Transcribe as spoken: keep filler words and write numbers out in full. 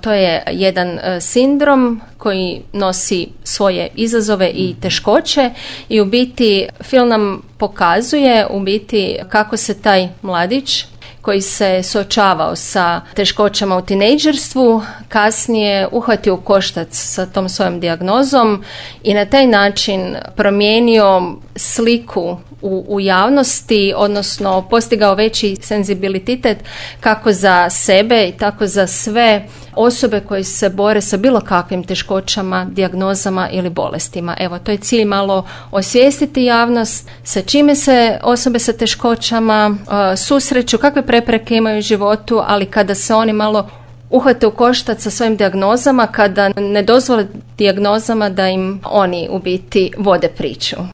To je jedan sindrom koji nosi svoje izazove i teškoće i u biti film nam pokazuje u biti kako se taj mladić koji se suočavao sa teškoćama u tinejdžerstvu, kasnije uhvatio u koštac sa tom svojom dijagnozom i na taj način promijenio sliku u, u javnosti, odnosno postigao veći senzibilitet kako za sebe i tako za sve osobe koje se bore sa bilo kakvim teškoćama, dijagnozama ili bolestima. Evo, to je cilj malo osvijestiti javnost sa čime se osobe sa teškoćama uh, susreću, kakve prepreke imaju u životu, ali kada se oni malo uhvate u koštac sa svojim dijagnozama, kada ne dozvole dijagnozama da im oni u biti vode priču.